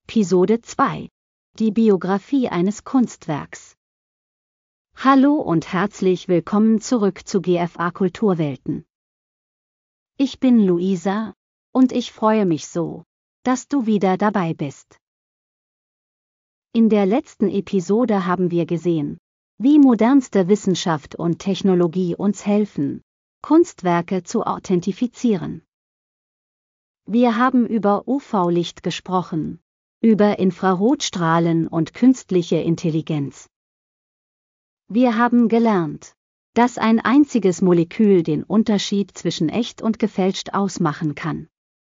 Episode 2. Die Biografie eines Kunstwerks. Hallo und herzlich willkommen zurück zu GFA Kulturwelten. Ich bin Luisa, und ich freue mich so, dass du wieder dabei bist. In der letzten Episode haben wir gesehen, wie modernste Wissenschaft und Technologie uns helfen, Kunstwerke zu authentifizieren. Wir haben über UV-Licht gesprochen, über Infrarotstrahlen und künstliche Intelligenz. Wir haben gelernt, dass ein einziges Molekül den Unterschied zwischen echt und gefälscht ausmachen kann.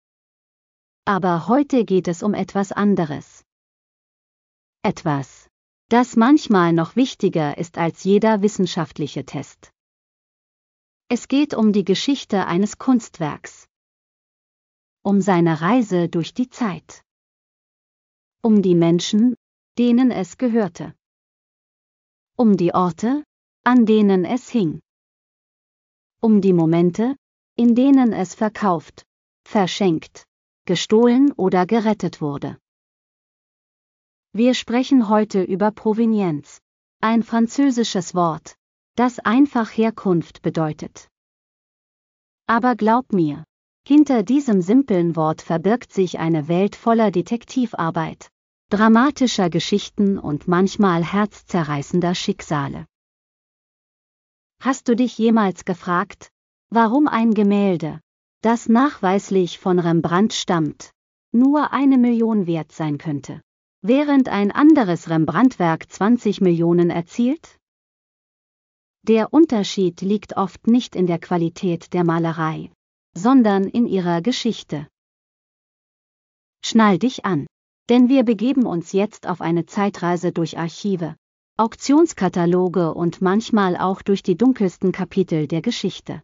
Aber heute geht es um etwas anderes. Etwas, das manchmal noch wichtiger ist als jeder wissenschaftliche Test. Es geht um die Geschichte eines Kunstwerks. Um seine Reise durch die Zeit. Um die Menschen, denen es gehörte. Um die Orte, an denen es hing. Um die Momente, in denen es verkauft, verschenkt, gestohlen oder gerettet wurde. Wir sprechen heute über Provenienz, ein französisches Wort, das einfach Herkunft bedeutet. Aber glaub mir, hinter diesem simplen Wort verbirgt sich eine Welt voller Detektivarbeit, dramatischer Geschichten und manchmal herzzerreißender Schicksale. Hast du dich jemals gefragt, warum ein Gemälde, das nachweislich von Rembrandt stammt, nur 1 Million wert sein könnte, während ein anderes Rembrandt-Werk 20 Millionen erzielt? Der Unterschied liegt oft nicht in der Qualität der Malerei, sondern in ihrer Geschichte. Schnall dich an, denn wir begeben uns jetzt auf eine Zeitreise durch Archive, Auktionskataloge und manchmal auch durch die dunkelsten Kapitel der Geschichte.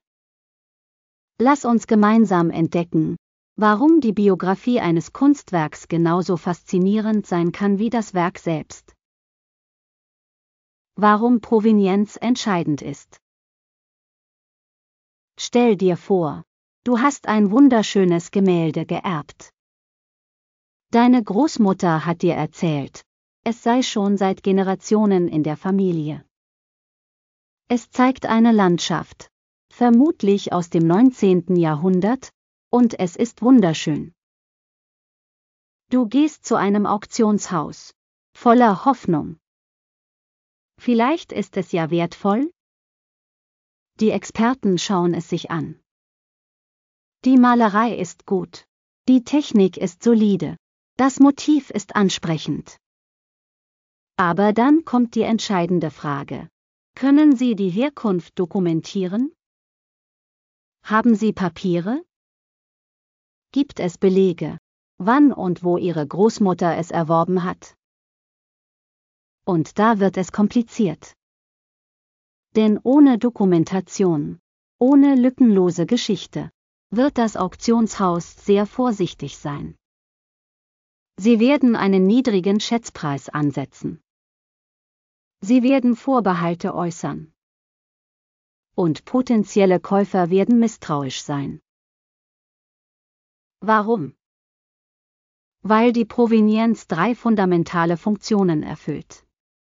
Lass uns gemeinsam entdecken, warum die Biografie eines Kunstwerks genauso faszinierend sein kann wie das Werk selbst. Warum Provenienz entscheidend ist. Stell dir vor, du hast ein wunderschönes Gemälde geerbt. Deine Großmutter hat dir erzählt, es sei schon seit Generationen in der Familie. Es zeigt eine Landschaft, vermutlich aus dem 19. Jahrhundert, und es ist wunderschön. Du gehst zu einem Auktionshaus, voller Hoffnung. Vielleicht ist es ja wertvoll? Die Experten schauen es sich an. Die Malerei ist gut, die Technik ist solide, das Motiv ist ansprechend. Aber dann kommt die entscheidende Frage: Können Sie die Herkunft dokumentieren? Haben Sie Papiere? Gibt es Belege, wann und wo Ihre Großmutter es erworben hat? Und da wird es kompliziert. Denn ohne Dokumentation, ohne lückenlose Geschichte, wird das Auktionshaus sehr vorsichtig sein. Sie werden einen niedrigen Schätzpreis ansetzen. Sie werden Vorbehalte äußern. Und potenzielle Käufer werden misstrauisch sein. Warum? Weil die Provenienz 3 fundamentale Funktionen erfüllt.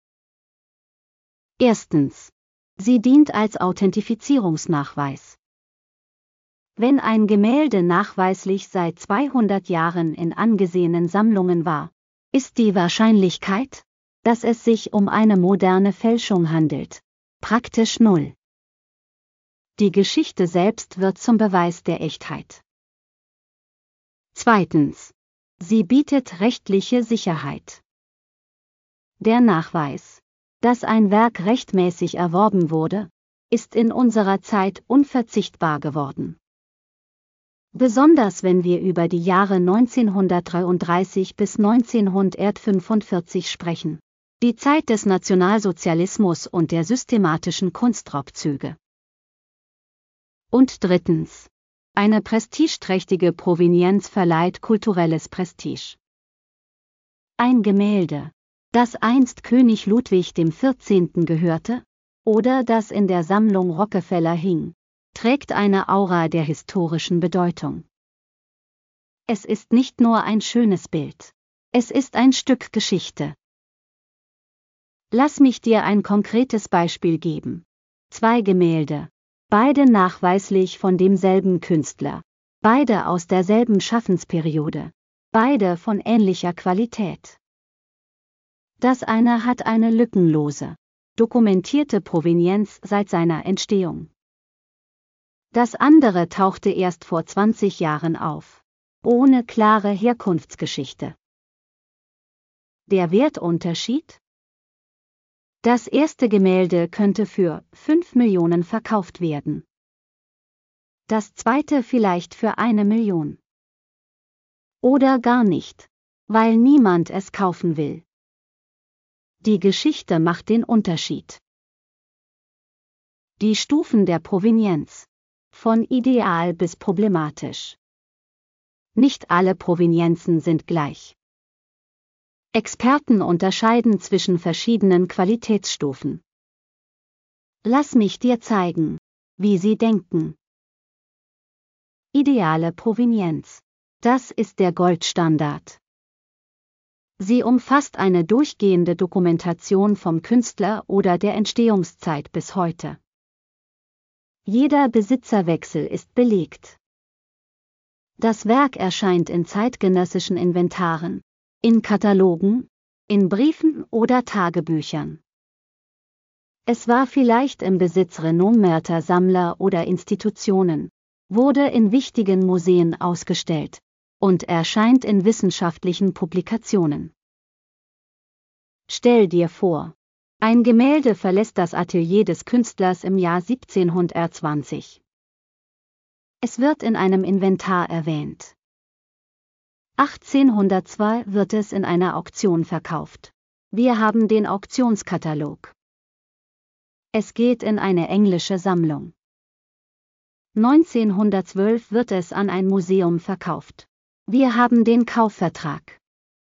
Erstens, sie dient als Authentifizierungsnachweis. Wenn ein Gemälde nachweislich seit 200 Jahren in angesehenen Sammlungen war, ist die Wahrscheinlichkeit, dass es sich um eine moderne Fälschung handelt, praktisch 0. Die Geschichte selbst wird zum Beweis der Echtheit. Zweitens, sie bietet rechtliche Sicherheit. Der Nachweis, dass ein Werk rechtmäßig erworben wurde, ist in unserer Zeit unverzichtbar geworden. Besonders wenn wir über die Jahre 1933 bis 1945 sprechen, die Zeit des Nationalsozialismus und der systematischen Kunstraubzüge. Und drittens, eine prestigeträchtige Provenienz verleiht kulturelles Prestige. Ein Gemälde, das einst König Ludwig XIV. Gehörte, oder das in der Sammlung Rockefeller hing, trägt eine Aura der historischen Bedeutung. Es ist nicht nur ein schönes Bild. Es ist ein Stück Geschichte. Lass mich dir ein konkretes Beispiel geben. 2 Gemälde, beide nachweislich von demselben Künstler, beide aus derselben Schaffensperiode, beide von ähnlicher Qualität. Das eine hat eine lückenlose, dokumentierte Provenienz seit seiner Entstehung. Das andere tauchte erst vor 20 Jahren auf, ohne klare Herkunftsgeschichte. Der Wertunterschied? Das erste Gemälde könnte für 5 Millionen verkauft werden. Das zweite vielleicht für 1 Million. Oder gar nicht, weil niemand es kaufen will. Die Geschichte macht den Unterschied. Die Stufen der Provenienz. Von ideal bis problematisch. Nicht alle Provenienzen sind gleich. Experten unterscheiden zwischen verschiedenen Qualitätsstufen. Lass mich dir zeigen, wie sie denken. Ideale Provenienz. Das ist der Goldstandard. Sie umfasst eine durchgehende Dokumentation vom Künstler oder der Entstehungszeit bis heute. Jeder Besitzerwechsel ist belegt. Das Werk erscheint in zeitgenössischen Inventaren, in Katalogen, in Briefen oder Tagebüchern. Es war vielleicht im Besitz renommierter Sammler oder Institutionen, wurde in wichtigen Museen ausgestellt und erscheint in wissenschaftlichen Publikationen. Stell dir vor, ein Gemälde verlässt das Atelier des Künstlers im Jahr 1720. Es wird in einem Inventar erwähnt. 1802 wird es in einer Auktion verkauft. Wir haben den Auktionskatalog. Es geht in eine englische Sammlung. 1912 wird es an ein Museum verkauft. Wir haben den Kaufvertrag.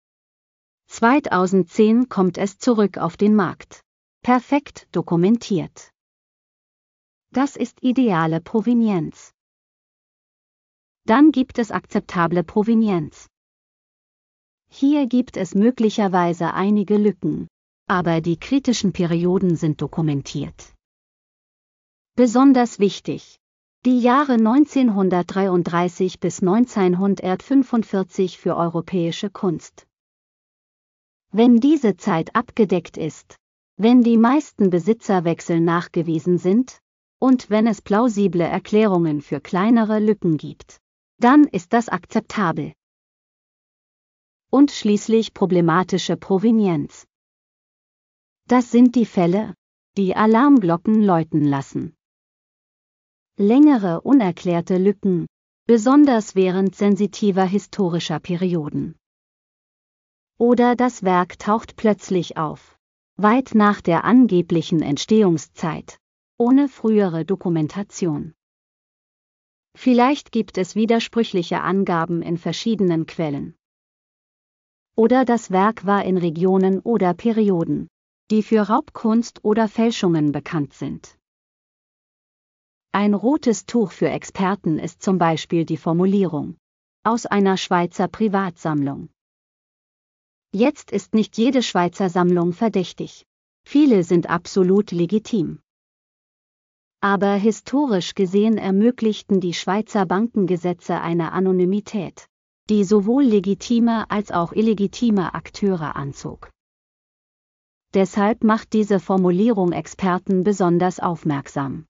2010 kommt es zurück auf den Markt. Perfekt dokumentiert. Das ist ideale Provenienz. Dann gibt es akzeptable Provenienz. Hier gibt es möglicherweise einige Lücken, aber die kritischen Perioden sind dokumentiert. Besonders wichtig: die Jahre 1933 bis 1945 für europäische Kunst. Wenn diese Zeit abgedeckt ist, wenn die meisten Besitzerwechsel nachgewiesen sind, und wenn es plausible Erklärungen für kleinere Lücken gibt, dann ist das akzeptabel. Und schließlich problematische Provenienz. Das sind die Fälle, die Alarmglocken läuten lassen. Längere unerklärte Lücken, besonders während sensitiver historischer Perioden. Oder das Werk taucht plötzlich auf, weit nach der angeblichen Entstehungszeit, ohne frühere Dokumentation. Vielleicht gibt es widersprüchliche Angaben in verschiedenen Quellen. Oder das Werk war in Regionen oder Perioden, die für Raubkunst oder Fälschungen bekannt sind. Ein rotes Tuch für Experten ist zum Beispiel die Formulierung aus einer Schweizer Privatsammlung. Jetzt ist nicht jede Schweizer Sammlung verdächtig. Viele sind absolut legitim. Aber historisch gesehen ermöglichten die Schweizer Bankengesetze eine Anonymität, die sowohl legitime als auch illegitime Akteure anzog. Deshalb macht diese Formulierung Experten besonders aufmerksam.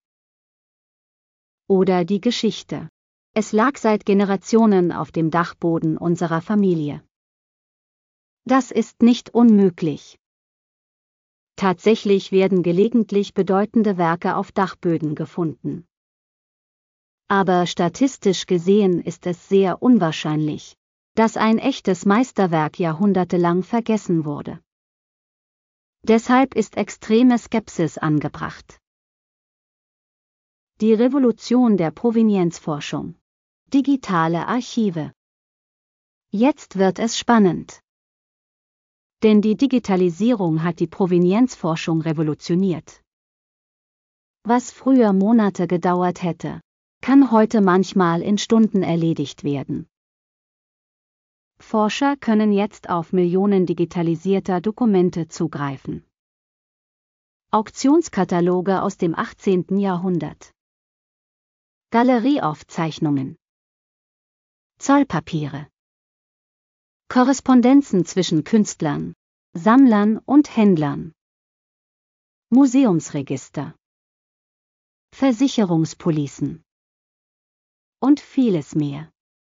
Oder die Geschichte. Es lag seit Generationen auf dem Dachboden unserer Familie. Das ist nicht unmöglich. Tatsächlich werden gelegentlich bedeutende Werke auf Dachböden gefunden. Aber statistisch gesehen ist es sehr unwahrscheinlich, dass ein echtes Meisterwerk jahrhundertelang vergessen wurde. Deshalb ist extreme Skepsis angebracht. Die Revolution der Provenienzforschung. Digitale Archive. Jetzt wird es spannend. Denn die Digitalisierung hat die Provenienzforschung revolutioniert. Was früher Monate gedauert hätte, kann heute manchmal in Stunden erledigt werden. Forscher können jetzt auf Millionen digitalisierter Dokumente zugreifen. Auktionskataloge aus dem 18. Jahrhundert. Galerieaufzeichnungen. Zollpapiere. Korrespondenzen zwischen Künstlern, Sammlern und Händlern. Museumsregister. Versicherungspolicen. Und vieles mehr.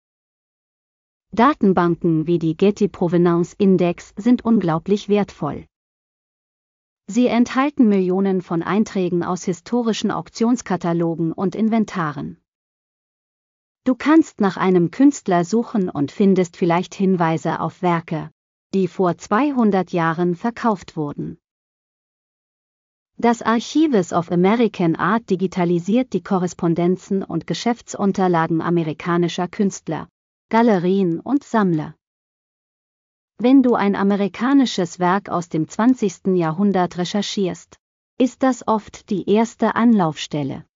Datenbanken wie die Getty Provenance Index sind unglaublich wertvoll. Sie enthalten Millionen von Einträgen aus historischen Auktionskatalogen und Inventaren. Du kannst nach einem Künstler suchen und findest vielleicht Hinweise auf Werke, die vor 200 Jahren verkauft wurden. Das Archives of American Art digitalisiert die Korrespondenzen und Geschäftsunterlagen amerikanischer Künstler, Galerien und Sammler. Wenn du ein amerikanisches Werk aus dem 20. Jahrhundert recherchierst, ist das oft die erste Anlaufstelle.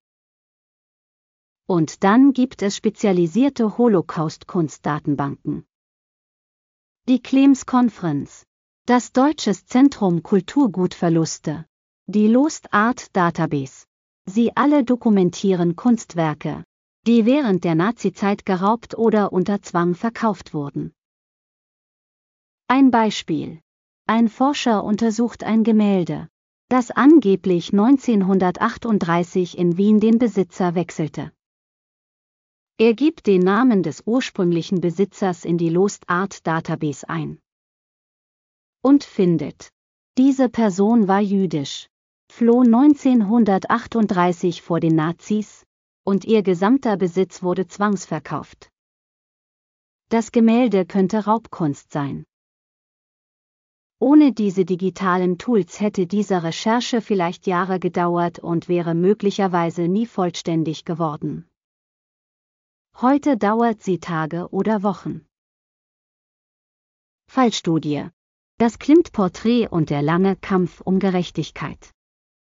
Und dann gibt es spezialisierte Holocaust-Kunstdatenbanken. Die Clems Conference, das Deutsches Zentrum Kulturgutverluste, die Lost Art Database. Sie alle dokumentieren Kunstwerke, die während der Nazizeit geraubt oder unter Zwang verkauft wurden. Ein Beispiel. Ein Forscher untersucht ein Gemälde, das angeblich 1938 in Wien den Besitzer wechselte. Er gibt den Namen des ursprünglichen Besitzers in die Lost Art Database ein. Und findet, diese Person war jüdisch, floh 1938 vor den Nazis, und ihr gesamter Besitz wurde zwangsverkauft. Das Gemälde könnte Raubkunst sein. Ohne diese digitalen Tools hätte diese Recherche vielleicht Jahre gedauert und wäre möglicherweise nie vollständig geworden. Heute dauert sie Tage oder Wochen. Fallstudie. Das Klimt-Porträt und der lange Kampf um Gerechtigkeit.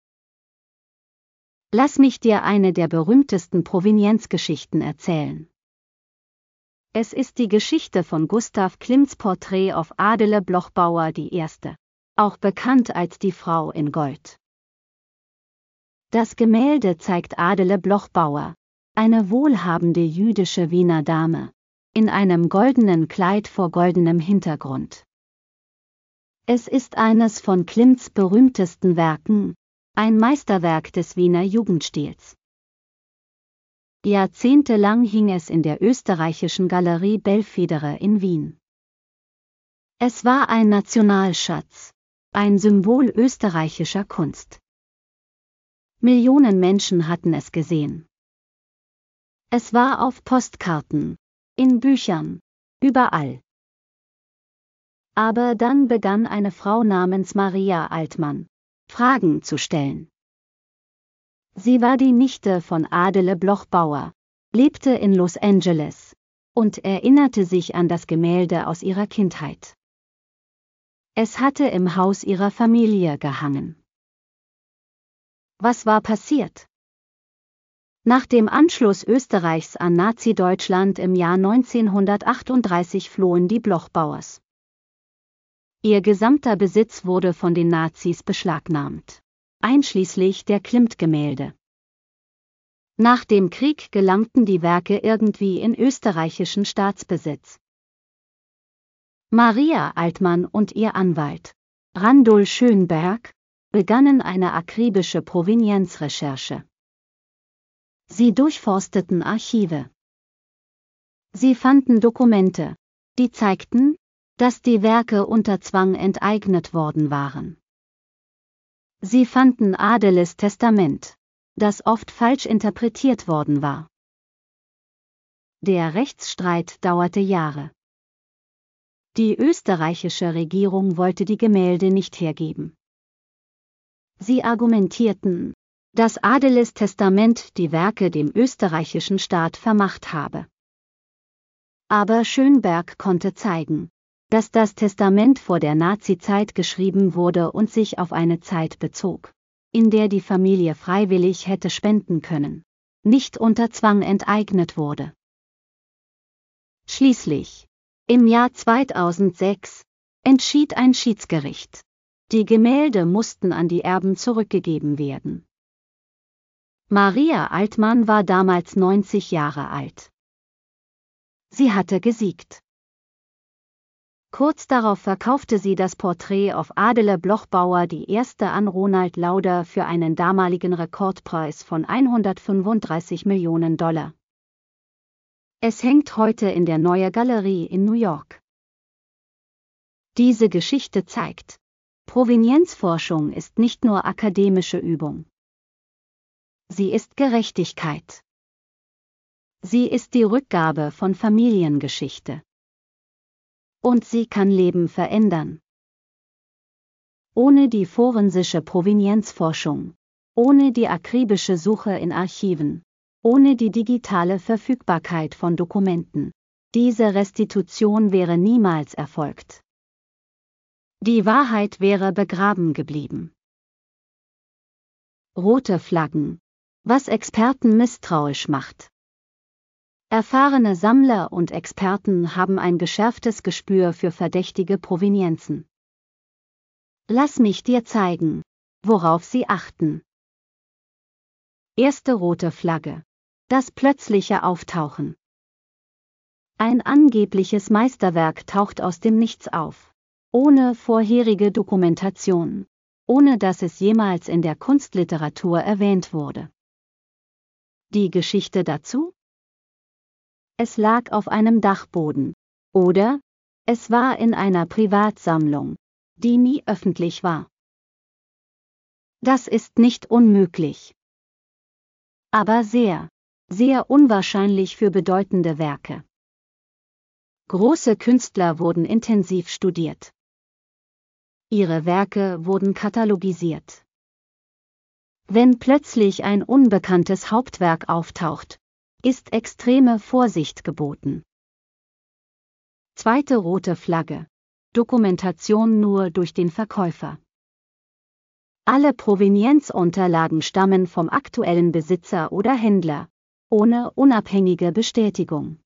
Lass mich dir eine der berühmtesten Provenienzgeschichten erzählen. Es ist die Geschichte von Gustav Klimts Porträt auf Adele Bloch-Bauer I., auch bekannt als die Frau in Gold. Das Gemälde zeigt Adele Bloch-Bauer, eine wohlhabende jüdische Wiener Dame, in einem goldenen Kleid vor goldenem Hintergrund. Es ist eines von Klimts berühmtesten Werken, ein Meisterwerk des Wiener Jugendstils. Jahrzehntelang hing es in der österreichischen Galerie Belvedere in Wien. Es war ein Nationalschatz, ein Symbol österreichischer Kunst. Millionen Menschen hatten es gesehen. Es war auf Postkarten, in Büchern, überall. Aber dann begann eine Frau namens Maria Altmann, Fragen zu stellen. Sie war die Nichte von Adele Bloch-Bauer, lebte in Los Angeles und erinnerte sich an das Gemälde aus ihrer Kindheit. Es hatte im Haus ihrer Familie gehangen. Was war passiert? Nach dem Anschluss Österreichs an Nazi-Deutschland im Jahr 1938 flohen die Bloch-Bauers. Ihr gesamter Besitz wurde von den Nazis beschlagnahmt, einschließlich der Klimt-Gemälde. Nach dem Krieg gelangten die Werke irgendwie in österreichischen Staatsbesitz. Maria Altmann und ihr Anwalt, Randol Schönberg, begannen eine akribische Provenienzrecherche. Sie durchforsteten Archive. Sie fanden Dokumente, die zeigten, dass die Werke unter Zwang enteignet worden waren. Sie fanden Adeles Testament, das oft falsch interpretiert worden war. Der Rechtsstreit dauerte Jahre. Die österreichische Regierung wollte die Gemälde nicht hergeben. Sie argumentierten, dass Adeles Testament die Werke dem österreichischen Staat vermacht habe. Aber Schönberg konnte zeigen, dass das Testament vor der Nazizeit geschrieben wurde und sich auf eine Zeit bezog, in der die Familie freiwillig hätte spenden können, nicht unter Zwang enteignet wurde. Schließlich, Im Jahr 2006 entschied ein Schiedsgericht. Die Gemälde mussten an die Erben zurückgegeben werden. Maria Altmann war damals 90 Jahre alt. Sie hatte gesiegt. Kurz darauf verkaufte sie das Porträt auf Adele Bloch-Bauer die erste an Ronald Lauder für einen damaligen Rekordpreis von $135 Millionen. Es hängt heute in der Neue Galerie in New York. Diese Geschichte zeigt, Provenienzforschung ist nicht nur akademische Übung. Sie ist Gerechtigkeit. Sie ist die Rückgabe von Familiengeschichte. Und sie kann Leben verändern. Ohne die forensische Provenienzforschung, ohne die akribische Suche in Archiven, ohne die digitale Verfügbarkeit von Dokumenten, diese Restitution wäre niemals erfolgt. Die Wahrheit wäre begraben geblieben. Rote Flaggen, was Experten misstrauisch macht. Erfahrene Sammler und Experten haben ein geschärftes Gespür für verdächtige Provenienzen. Lass mich dir zeigen, worauf sie achten. Erste rote Flagge: das plötzliche Auftauchen. Ein angebliches Meisterwerk taucht aus dem Nichts auf, ohne vorherige Dokumentation, ohne dass es jemals in der Kunstliteratur erwähnt wurde. Die Geschichte dazu? Es lag auf einem Dachboden, oder es war in einer Privatsammlung, die nie öffentlich war. Das ist nicht unmöglich. Aber sehr, sehr unwahrscheinlich für bedeutende Werke. Große Künstler wurden intensiv studiert. Ihre Werke wurden katalogisiert. Wenn plötzlich ein unbekanntes Hauptwerk auftaucht, ist extreme Vorsicht geboten. Zweite rote Flagge: Dokumentation nur durch den Verkäufer. Alle Provenienzunterlagen stammen vom aktuellen Besitzer oder Händler, ohne unabhängige Bestätigung.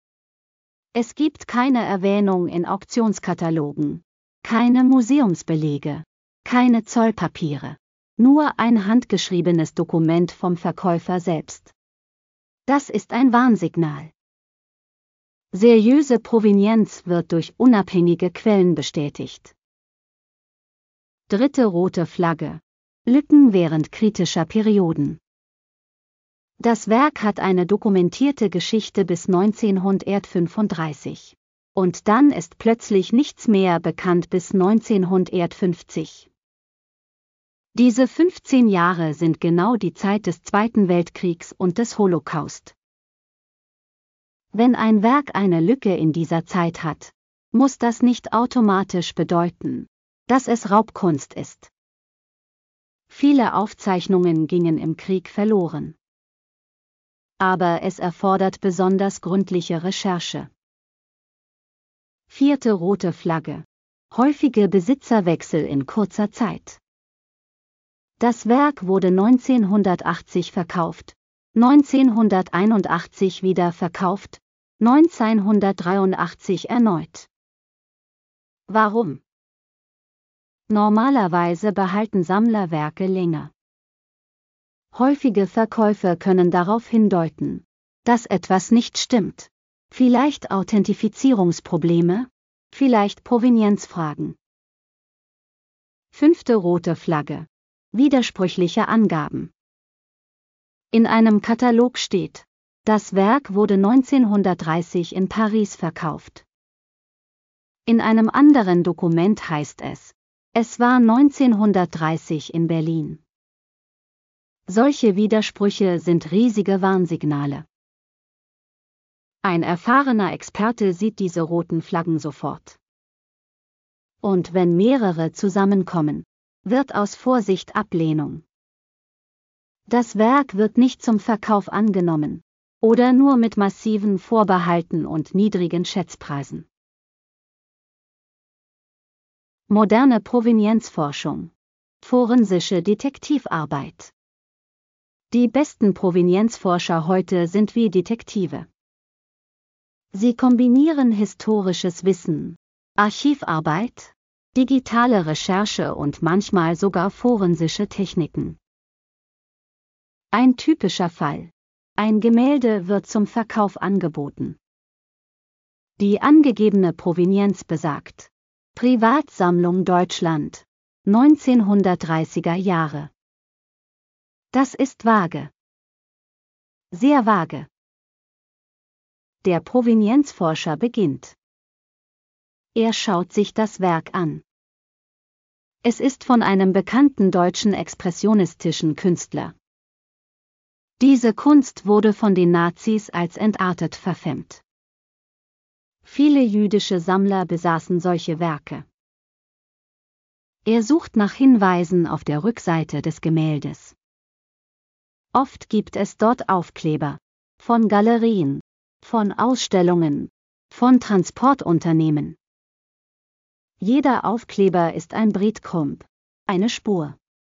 Es gibt keine Erwähnung in Auktionskatalogen, keine Museumsbelege, keine Zollpapiere, nur ein handgeschriebenes Dokument vom Verkäufer selbst. Das ist ein Warnsignal. Seriöse Provenienz wird durch unabhängige Quellen bestätigt. Dritte rote Flagge: Lücken während kritischer Perioden. Das Werk hat eine dokumentierte Geschichte bis 1935. Und dann ist plötzlich nichts mehr bekannt bis 1950. Diese 15 Jahre sind genau die Zeit des Zweiten Weltkriegs und des Holocaust. Wenn ein Werk eine Lücke in dieser Zeit hat, muss das nicht automatisch bedeuten, dass es Raubkunst ist. Viele Aufzeichnungen gingen im Krieg verloren. Aber es erfordert besonders gründliche Recherche. Vierte rote Flagge: häufige Besitzerwechsel in kurzer Zeit. Das Werk wurde 1980 verkauft, 1981 wieder verkauft, 1983 erneut. Warum? Normalerweise behalten Sammler Werke länger. Häufige Verkäufe können darauf hindeuten, dass etwas nicht stimmt. Vielleicht Authentifizierungsprobleme, vielleicht Provenienzfragen. Fünfte rote Flagge: widersprüchliche Angaben. In einem Katalog steht, das Werk wurde 1930 in Paris verkauft. In einem anderen Dokument heißt es, es war 1930 in Berlin. Solche Widersprüche sind riesige Warnsignale. Ein erfahrener Experte sieht diese roten Flaggen sofort. Und wenn mehrere zusammenkommen, wird aus Vorsicht Ablehnung. Das Werk wird nicht zum Verkauf angenommen, oder nur mit massiven Vorbehalten und niedrigen Schätzpreisen. Moderne Provenienzforschung. Forensische Detektivarbeit. Die besten Provenienzforscher heute sind wie Detektive. Sie kombinieren historisches Wissen, Archivarbeit, digitale Recherche und manchmal sogar forensische Techniken. Ein typischer Fall. Ein Gemälde wird zum Verkauf angeboten. Die angegebene Provenienz besagt: Privatsammlung Deutschland, 1930er Jahre. Das ist vage. Sehr vage. Der Provenienzforscher beginnt. Er schaut sich das Werk an. Es ist von einem bekannten deutschen expressionistischen Künstler. Diese Kunst wurde von den Nazis als entartet verfemmt. Viele jüdische Sammler besaßen solche Werke. Er sucht nach Hinweisen auf der Rückseite des Gemäldes. Oft gibt es dort Aufkleber von Galerien, von Ausstellungen, von Transportunternehmen. Jeder Aufkleber ist ein Breadcrumb, eine Spur.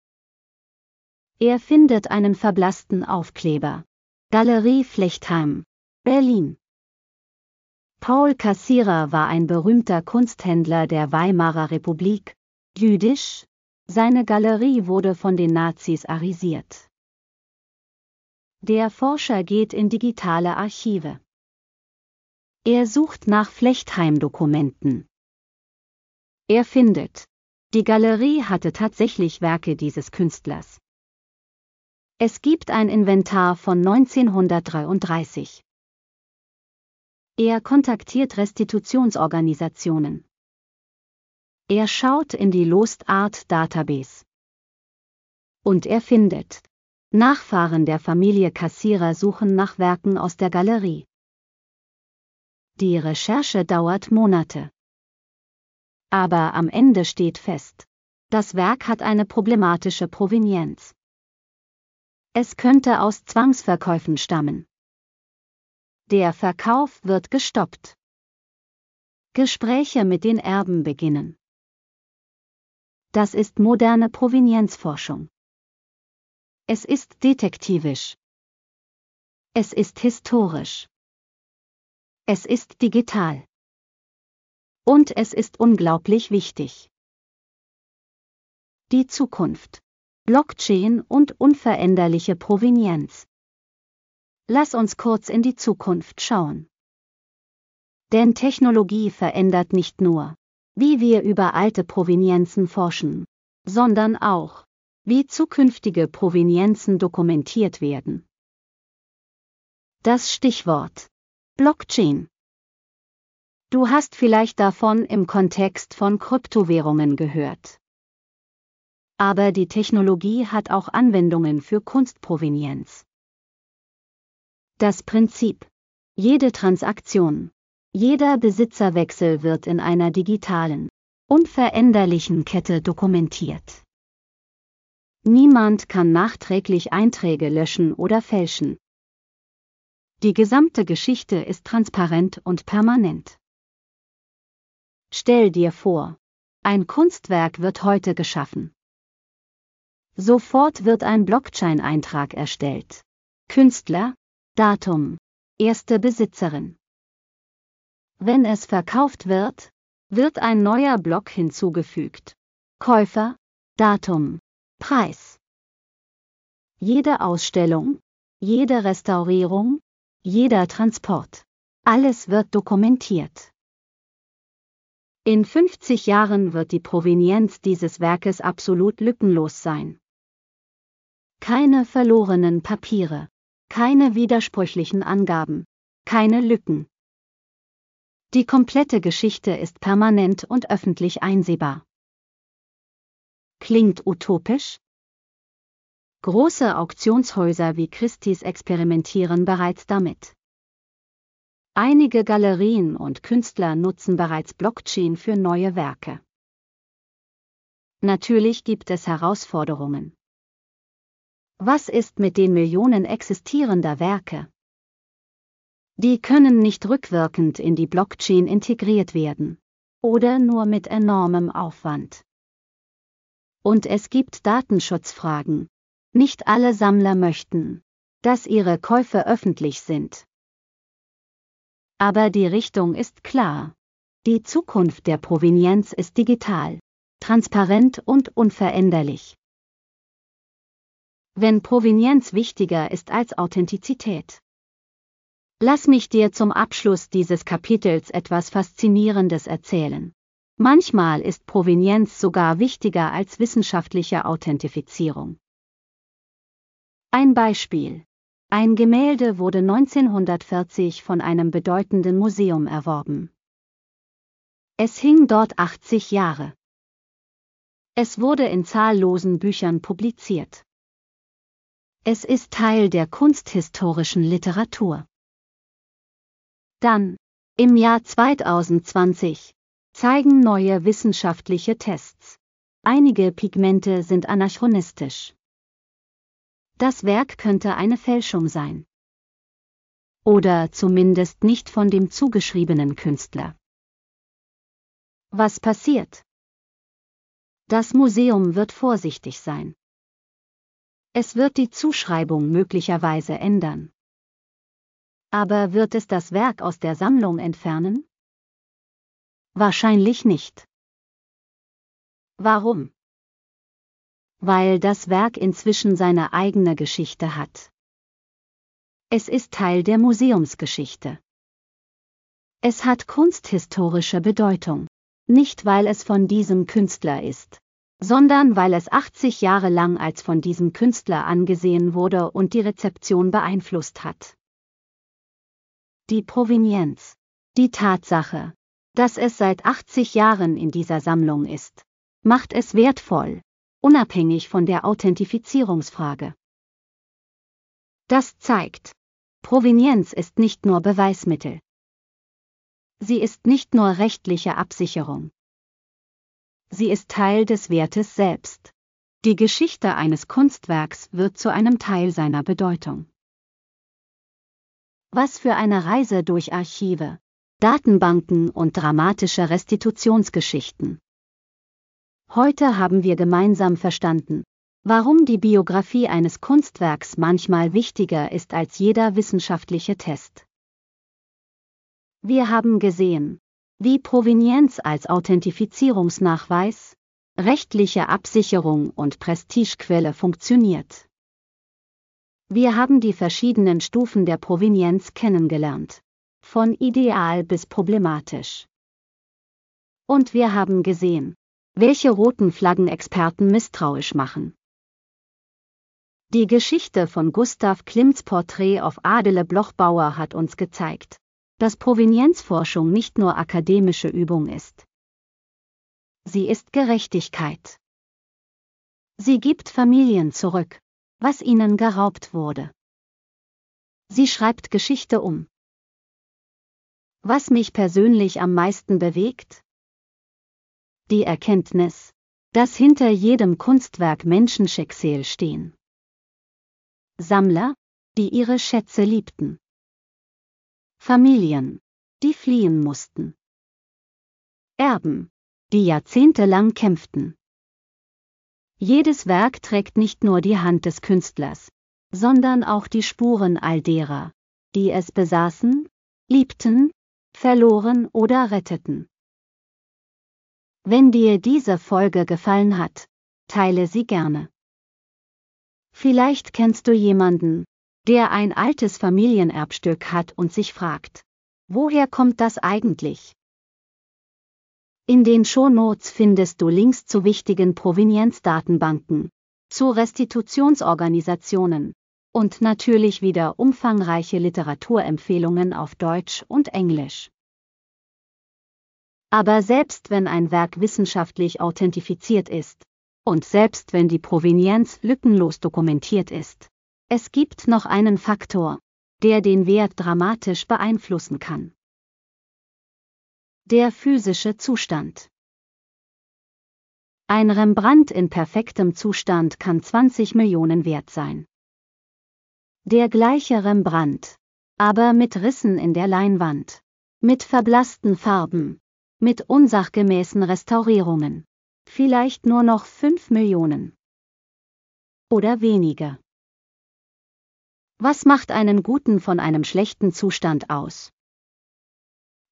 Er findet einen verblassten Aufkleber. Galerie Flechtheim, Berlin. Paul Cassirer war ein berühmter Kunsthändler der Weimarer Republik, jüdisch. Seine Galerie wurde von den Nazis arisiert. Der Forscher geht in digitale Archive. Er sucht nach Flechtheim-Dokumenten. Er findet: Die Galerie hatte tatsächlich Werke dieses Künstlers. Es gibt ein Inventar von 1933. Er kontaktiert Restitutionsorganisationen. Er schaut in die Lost Art Database. Und er findet: Nachfahren der Familie Cassirer suchen nach Werken aus der Galerie. Die Recherche dauert Monate. Aber am Ende steht fest: Das Werk hat eine problematische Provenienz. Es könnte aus Zwangsverkäufen stammen. Der Verkauf wird gestoppt. Gespräche mit den Erben beginnen. Das ist moderne Provenienzforschung. Es ist detektivisch. Es ist historisch. Es ist digital. Und es ist unglaublich wichtig. Die Zukunft. Blockchain und unveränderliche Provenienz. Lass uns kurz in die Zukunft schauen. Denn Technologie verändert nicht nur, wie wir über alte Provenienzen forschen, sondern auch, wie zukünftige Provenienzen dokumentiert werden. Das Stichwort: Blockchain. Du hast vielleicht davon im Kontext von Kryptowährungen gehört. Aber die Technologie hat auch Anwendungen für Kunstprovenienz. Das Prinzip: Jede Transaktion, jeder Besitzerwechsel wird in einer digitalen, unveränderlichen Kette dokumentiert. Niemand kann nachträglich Einträge löschen oder fälschen. Die gesamte Geschichte ist transparent und permanent. Stell dir vor, ein Kunstwerk wird heute geschaffen. Sofort wird ein Blockchain-Eintrag erstellt. Künstler, Datum, erste Besitzerin. Wenn es verkauft wird, wird ein neuer Block hinzugefügt. Käufer, Datum, Preis. Jede Ausstellung, jede Restaurierung, jeder Transport. Alles wird dokumentiert. In 50 Jahren wird die Provenienz dieses Werkes absolut lückenlos sein. Keine verlorenen Papiere, keine widersprüchlichen Angaben, keine Lücken. Die komplette Geschichte ist permanent und öffentlich einsehbar. Klingt utopisch? Große Auktionshäuser wie Christie's experimentieren bereits damit. Einige Galerien und Künstler nutzen bereits Blockchain für neue Werke. Natürlich gibt es Herausforderungen. Was ist mit den Millionen existierender Werke? Die können nicht rückwirkend in die Blockchain integriert werden. Oder nur mit enormem Aufwand. Und es gibt Datenschutzfragen. Nicht alle Sammler möchten, dass ihre Käufe öffentlich sind. Aber die Richtung ist klar. Die Zukunft der Provenienz ist digital, transparent und unveränderlich. Wenn Provenienz wichtiger ist als Authentizität. Lass mich dir zum Abschluss dieses Kapitels etwas Faszinierendes erzählen. Manchmal ist Provenienz sogar wichtiger als wissenschaftliche Authentifizierung. Ein Beispiel. Ein Gemälde wurde 1940 von einem bedeutenden Museum erworben. Es hing dort 80 Jahre. Es wurde in zahllosen Büchern publiziert. Es ist Teil der kunsthistorischen Literatur. Dann, im Jahr 2020, zeigen neue wissenschaftliche Tests. Einige Pigmente sind anachronistisch. Das Werk könnte eine Fälschung sein. Oder zumindest nicht von dem zugeschriebenen Künstler. Was passiert? Das Museum wird vorsichtig sein. Es wird die Zuschreibung möglicherweise ändern. Aber wird es das Werk aus der Sammlung entfernen? Wahrscheinlich nicht. Warum? Weil das Werk inzwischen seine eigene Geschichte hat. Es ist Teil der Museumsgeschichte. Es hat kunsthistorische Bedeutung, nicht weil es von diesem Künstler ist, sondern weil es 80 Jahre lang als von diesem Künstler angesehen wurde und die Rezeption beeinflusst hat. Die Provenienz, die Tatsache, dass es seit 80 Jahren in dieser Sammlung ist, macht es wertvoll, unabhängig von der Authentifizierungsfrage. Das zeigt, Provenienz ist nicht nur Beweismittel. Sie ist nicht nur rechtliche Absicherung. Sie ist Teil des Wertes selbst. Die Geschichte eines Kunstwerks wird zu einem Teil seiner Bedeutung. Was für eine Reise durch Archive, Datenbanken und dramatische Restitutionsgeschichten. Heute haben wir gemeinsam verstanden, warum die Biografie eines Kunstwerks manchmal wichtiger ist als jeder wissenschaftliche Test. Wir haben gesehen, wie Provenienz als Authentifizierungsnachweis, rechtliche Absicherung und Prestigequelle funktioniert. Wir haben die verschiedenen Stufen der Provenienz kennengelernt, von ideal bis problematisch. Und wir haben gesehen, welche roten Flaggen Experten misstrauisch machen. Die Geschichte von Gustav Klimts Porträt auf Adele Bloch-Bauer hat uns gezeigt, dass Provenienzforschung nicht nur akademische Übung ist. Sie ist Gerechtigkeit. Sie gibt Familien zurück, was ihnen geraubt wurde. Sie schreibt Geschichte um. Was mich persönlich am meisten bewegt? Die Erkenntnis, dass hinter jedem Kunstwerk Menschenschicksale stehen. Sammler, die ihre Schätze liebten. Familien, die fliehen mussten. Erben, die jahrzehntelang kämpften. Jedes Werk trägt nicht nur die Hand des Künstlers, sondern auch die Spuren all derer, die es besaßen, liebten, verloren oder retteten. Wenn dir diese Folge gefallen hat, teile sie gerne. Vielleicht kennst du jemanden, der ein altes Familienerbstück hat und sich fragt, woher kommt das eigentlich? In den Shownotes findest du Links zu wichtigen Provenienzdatenbanken, zu Restitutionsorganisationen und natürlich wieder umfangreiche Literaturempfehlungen auf Deutsch und Englisch. Aber selbst wenn ein Werk wissenschaftlich authentifiziert ist, und selbst wenn die Provenienz lückenlos dokumentiert ist, es gibt noch einen Faktor, der den Wert dramatisch beeinflussen kann. Der physische Zustand. Ein Rembrandt in perfektem Zustand kann 20 Millionen wert sein. Der gleiche Rembrandt, aber mit Rissen in der Leinwand, mit verblassten Farben, mit unsachgemäßen Restaurierungen, vielleicht nur noch 5 Millionen. Oder weniger. Was macht einen guten von einem schlechten Zustand aus?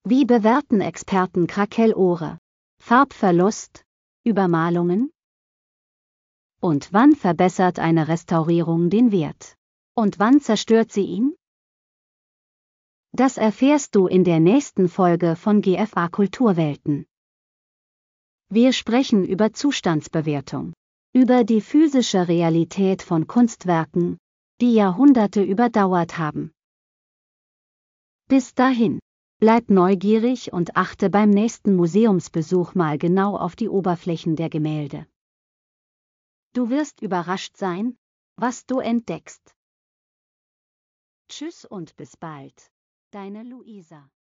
Wie bewerten Experten Krakellohre, Farbverlust, Übermalungen? Und wann verbessert eine Restaurierung den Wert? Und wann zerstört sie ihn? Das erfährst du in der nächsten Folge von GFA Kulturwelten. Wir sprechen über Zustandsbewertung, über die physische Realität von Kunstwerken, die Jahrhunderte überdauert haben. Bis dahin, bleib neugierig und achte beim nächsten Museumsbesuch mal genau auf die Oberflächen der Gemälde. Du wirst überrascht sein, was du entdeckst. Tschüss und bis bald, deine Luisa.